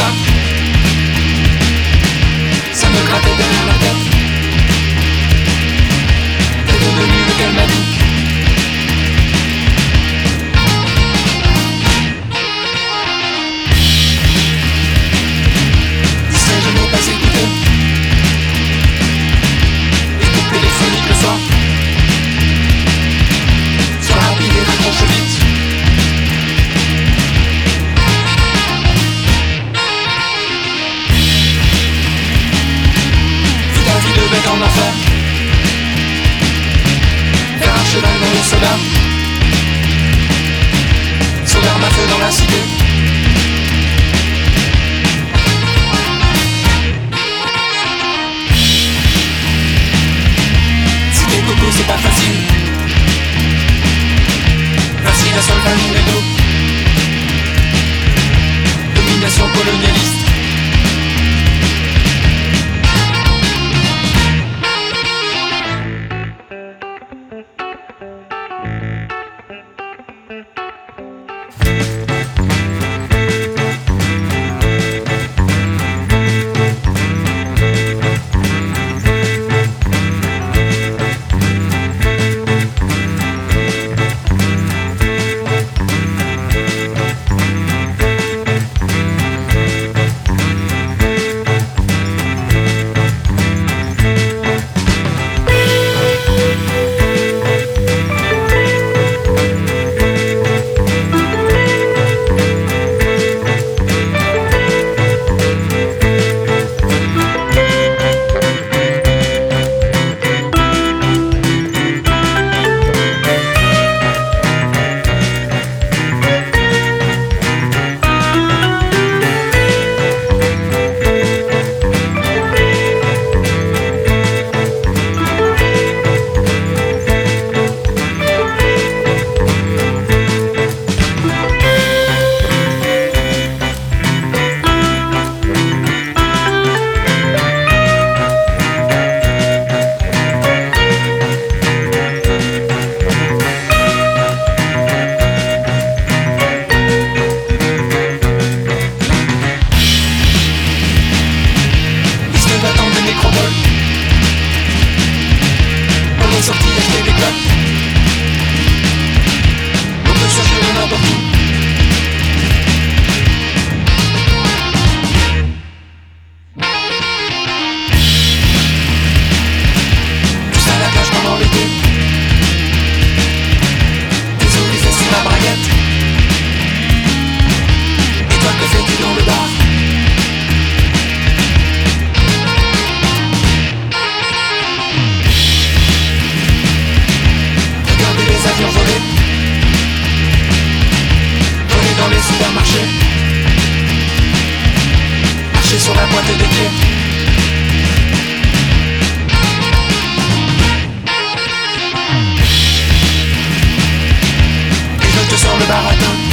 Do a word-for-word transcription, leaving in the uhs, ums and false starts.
ça. Ça me grattait derrière la tête. T'es devenu le qu'elle m'a dit. Disais je n'ai pas écouté. Écoute téléphonique le soir. Sois rapide et raccroche vite. Vis ta vie de bête en enfer. Faire un cheval dans le soda. Soda ma feu dans la cité. Cité coco c'est pas facile. Merci la seule famille des dos. Domination colonialiste. On est sorti acheter des clopes. On peut chercher de n'importe où. Juste à la plage pendant l'été. Désolé, c'est ma braguette. Et toi que fais-tu dans le bar? Avions volés, volés dans les supermarchés, marcher sur la boîte des clés. Et je te sors le baratin.